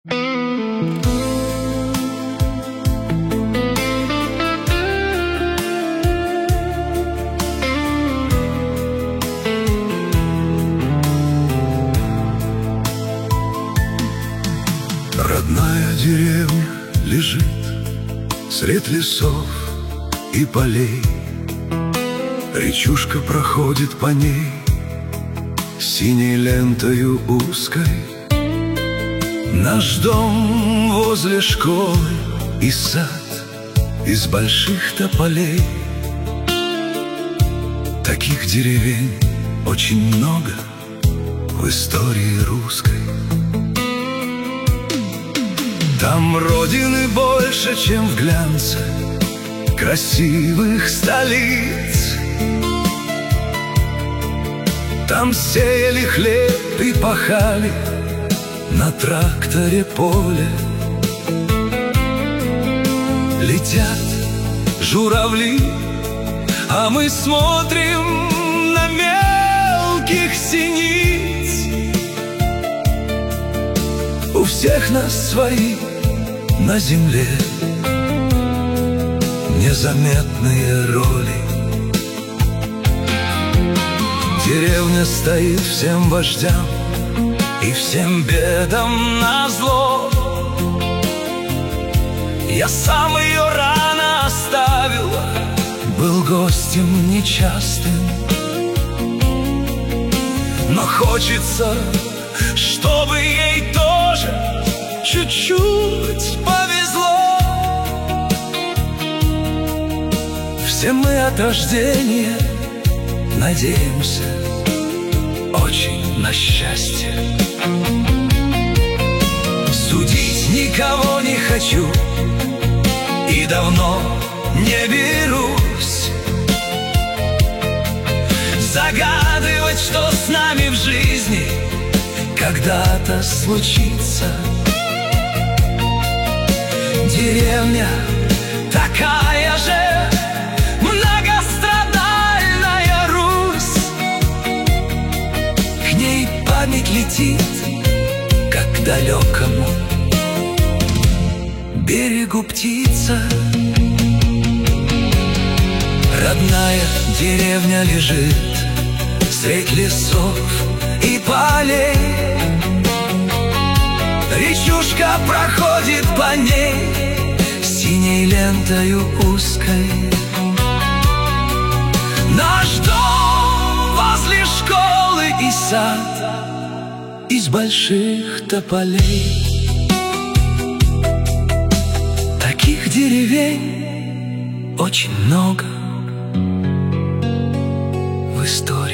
Родная деревня лежит сред лесов и полей. Речушка проходит по ней синей лентою узкой. Наш дом возле школы и сад из больших тополей. Таких деревень очень много в истории русской. Там родины больше, чем в глянце красивых столиц. Там сеяли хлеб и пахали на тракторе поле. Летят журавли, а мы смотрим на мелких синиц. У всех нас свои на земле незаметные роли. Деревня стоит всем вождям и всем бедам назло. Я сам ее рано оставил, был гостем нечастым. Но хочется, чтобы ей тоже чуть-чуть повезло. Все мы от рождения надеемся очень на счастье. Судить никого не хочу и давно не берусь загадывать, что с нами в жизни когда-то случится. Деревня такая же многострадальная Русь. К ней память летит, как к далекому берегу птица. Родная деревня лежит средь лесов и полей. Речушка проходит по ней синей лентою узкой. Наш дом возле школы и сад из больших тополей. Таких деревень очень много в истории.